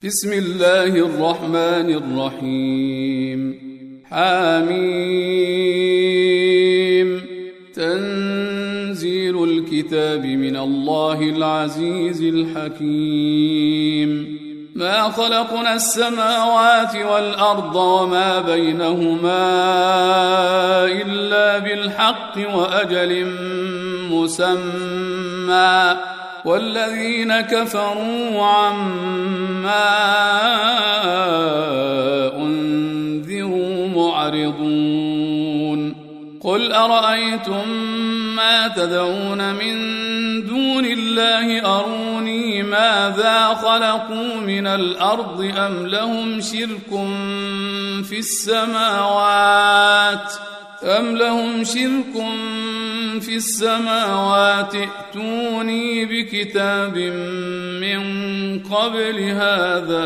بسم الله الرحمن الرحيم حميم تنزيل الكتاب من الله العزيز الحكيم ما خلقنا السماوات والأرض وما بينهما إلا بالحق وأجل مسمى والذين كفروا عما أنذروا معرضون قل أرأيتم ما تدعون من دون الله أروني ماذا خلقوا من الأرض أم لهم شرك في السماوات ائتوني بكتاب من قبل هذا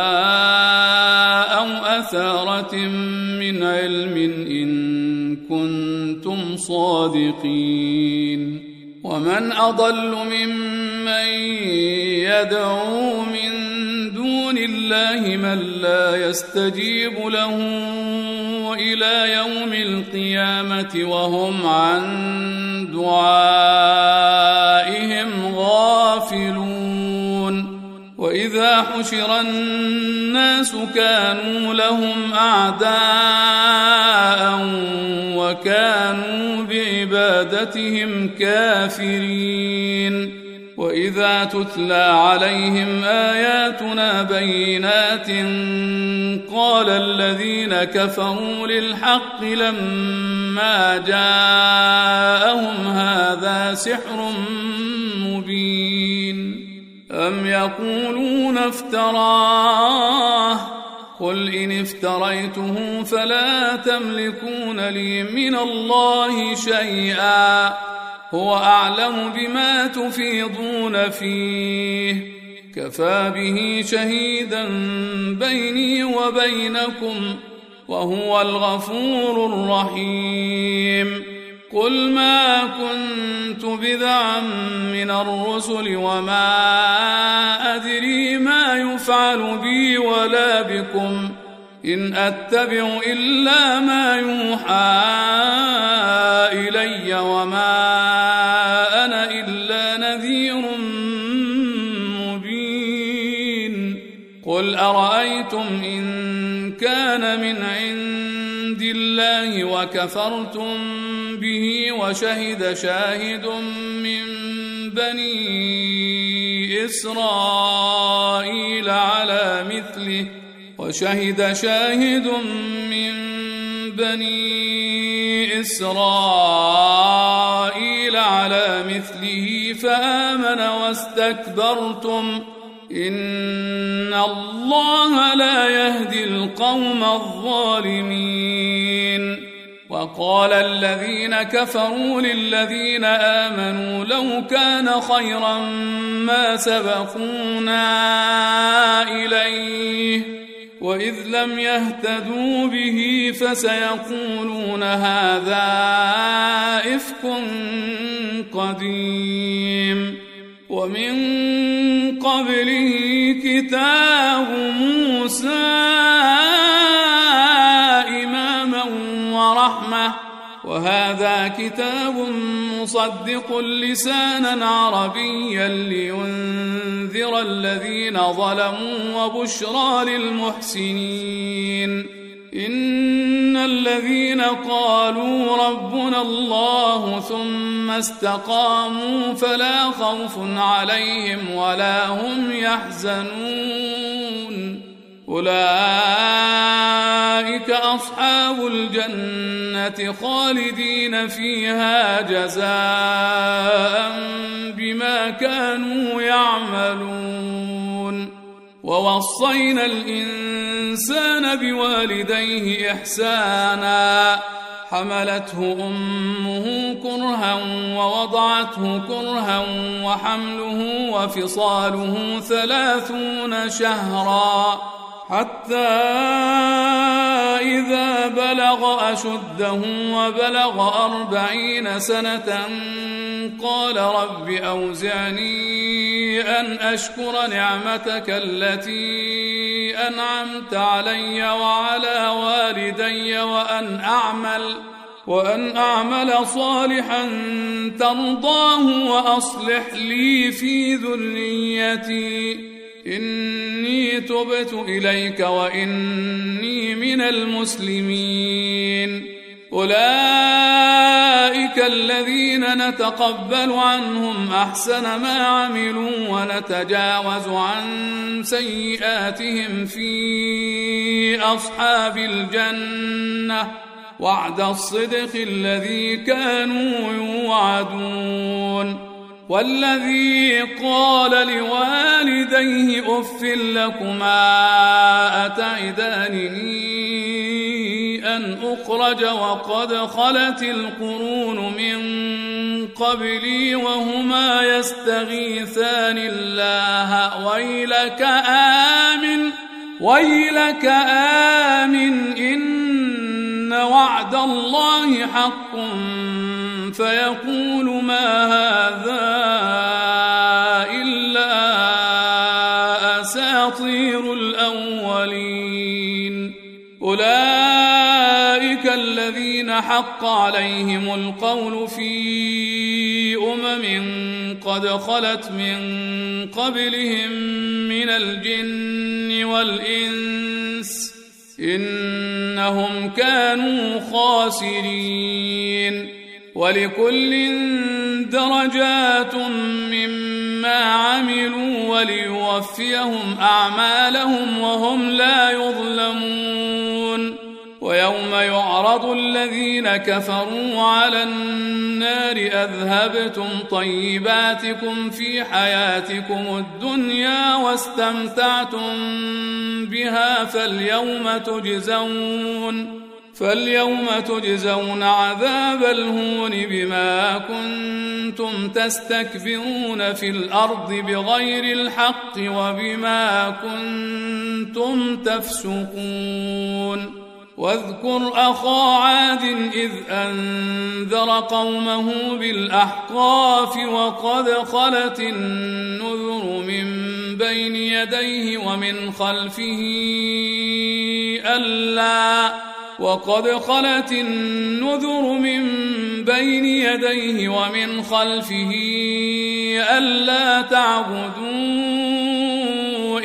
أو أثارة من علم إن كنتم صادقين ومن أضل ممن يدعو من دون الله من لا يستجيب له إلى يوم القيامة وهم عن دعائهم غافلون وإذا حشر الناس كانوا لهم أعداء وكانوا بعبادتهم كافرين وإذا تتلى عليهم آياتنا بينات قال الذين كفروا للحق لما جاءهم هذا سحر مبين أم يقولون افتراه قل إن افتريته فلا تملكون لي من الله شيئا هو أعلم بما تفيضون فيه كفى به شهيدا بيني وبينكم وهو الغفور الرحيم قل ما كنت بدعا من الرسل وما أدري ما يفعل بي ولا بكم إن أتبع إلا ما يوحى إلي وما أنا إلا نذير مبين قل أرأيتم إن كان من عند الله وكفرتم به وشهد شاهد من بني إسرائيل على مثله فآمن واستكبرتم إن الله لا يهدي القوم الظالمين وقال الذين كفروا للذين آمنوا لو كان خيرا ما سبقونا إليه وإذ لم يهتدوا به فسيقولون هذا إفك قديم ومن قبله كتاب موسى إماما ورحمة وهذا كتاب مصدق لسانا عربيا لينذر الذين ظلموا وبشرى للمحسنين إن الذين قالوا ربنا الله ثم استقاموا فلا خوف عليهم ولا هم يحزنون أولئك أصحاب الجنة خالدين فيها جزاء بما كانوا يعملون ووصينا الإنسان بوالديه إحسانا حملته أمه كرها ووضعته كرها وحمله وفصاله 30 شهرا حتى إذا بلغ أشده وبلغ 40 سنة قال رب أوزعني أن أشكر نعمتك التي أنعمت علي وعلى والدي وأن أعمل صالحا ترضاه وأصلح لي في ذريتي إني تبت إليك وإني من المسلمين. أولئك الذين نتقبل عنهم أحسن ما عملوا ونتجاوز عن سيئاتهم في أصحاب الجنة وعد الصدق الذي كانوا يوعدون. والذي قال لوالديه أف لكما أتعدانني أن أخرج وقد خلت القرون من قبلي وهما يستغيثان الله ويلك آمن إن وعد الله حق فيقول ما هذا إلا أساطير الأولين. أولئك الذين حق عليهم القول في قد خلت من قبلهم من الجن والإنس إنهم كانوا خاسرين. ولكل درجات مما عملوا وليوفيهم أعمالهم وهم لا يظلمون. ويوم يعرض الذين كفروا على النار أذهبتم طيباتكم في حياتكم الدنيا واستمتعتم بها فاليوم تجزون عذاب الهون بما كنتم تستكبرون في الأرض بغير الحق وبما كنتم تفسقون. واذكر أخا عاد إذ أنذر قومه بالأحقاف وقد خلت النذر من بين يديه ومن خلفه ألا تعبدوا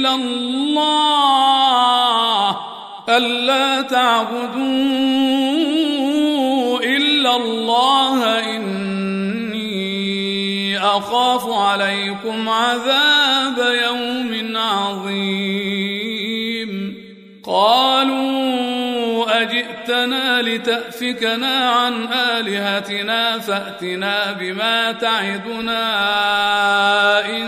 إلا الله إني أخاف عليكم عذاب يوم عظيم. قالوا أجئتنا لتأفكنا عن آلهتنا فأتنا بما تعدنا إن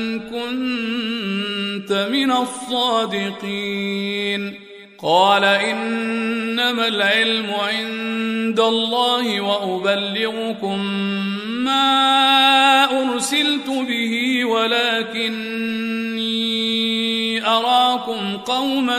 كنت من الصادقين. قال إنما العلم عند الله وأبلغكم ما أرسلت به ولكني أراكم قوما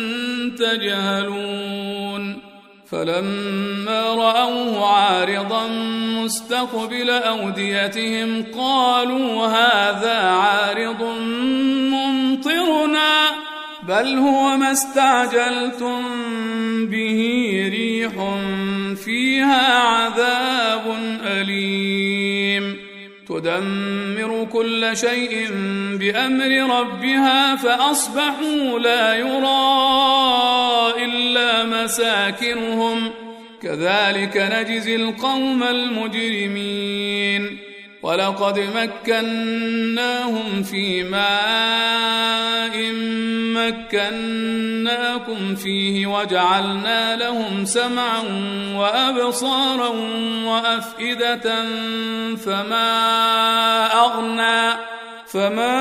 تجهلون. فلما رأوه عارضا مستقبل أوديتهم قالوا هذا عارض ممطرنا بل هو ما استعجلتم به ريح فيها عذاب أليم تدمر كل شيء بأمر ربها فأصبحوا لا يرى إلا مساكنهم كذلك نجزي القوم المجرمين. ولقد مكناهم في ماء مكناكم فيه وجعلنا لهم سمعا وأبصارا وأفئدة فما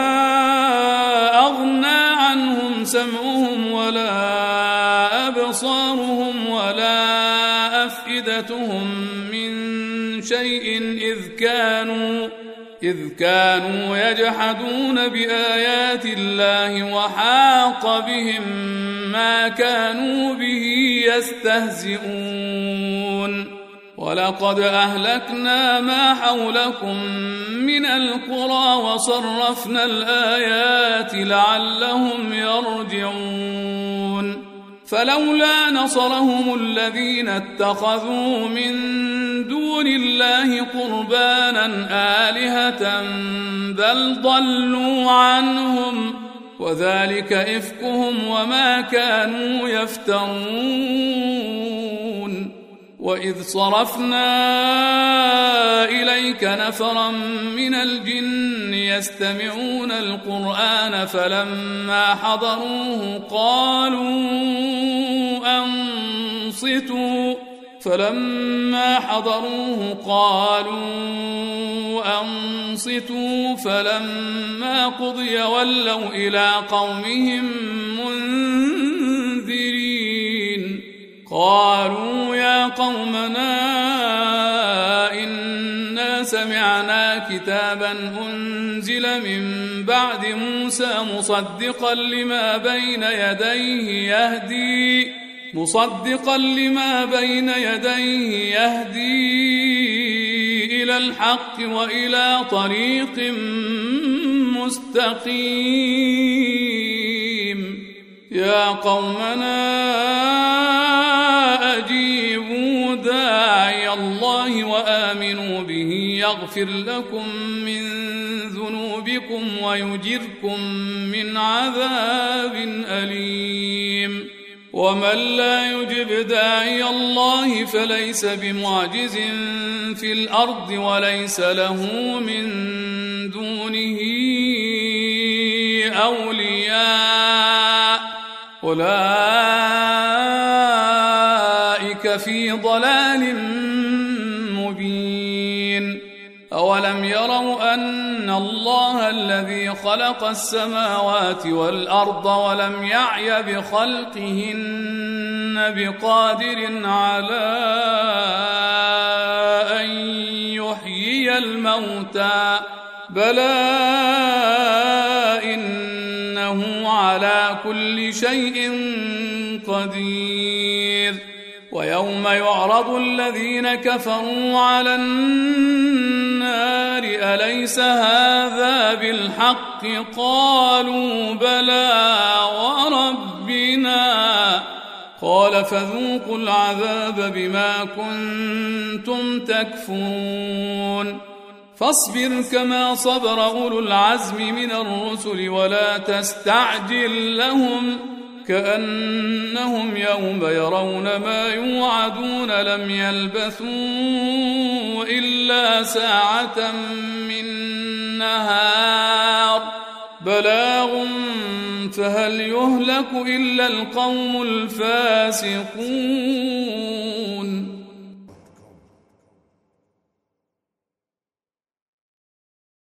أغنى عنهم سمعهم ولا أبصارهم ولا أفئدتهم من شيء إذ كانوا يجحدون بآيات الله وحاق بهم ما كانوا به يستهزئون ولقد أهلكنا ما حولكم من القرى وصرفنا الآيات لعلهم يرجعون فلولا نصرهم الذين اتخذوا من دون الله قربانا آلهة بل ضلوا عنهم وذلك إفكهم وما كانوا يفترون وإذ صرفنا إليك نفرا من الجن يستمعون القرآن فلما حضروه قالوا أنصتوا فلما قضي ولوا إلى قومهم منذرين قالوا يا قومنا إنا سمعنا كتابا أنزل من بعد موسى مصدقا لما بين يديه يهدي إلى الحق وإلى طريق مستقيم يا قومنا أجيبوا داعي الله وآمنوا به يغفر لكم من ذنوبكم ويجركم من عذاب أليم ومن لا يجب داعي الله فليس بمعجز في الأرض وليس له من دونه أولياء أولئك في ضلال مبين أولم يروا أن الله الذي خلق السماوات والأرض ولم يعي بخلقهن بقادر على أن يحيي الموتى بلى إنه على كل شيء قدير ويوم يعرض الذين كفروا على النار أليس هذا بالحق قالوا بلى وربنا قال فذوقوا العذاب بما كنتم تكفرون فاصبر كما صبر أولو العزم من الرسل ولا تستعجل لهم كأنهم يوم يرون ما يوعدون لم يلبثوا إلا ساعة من نهار بلاغ فهل يهلك إلا القوم الفاسقون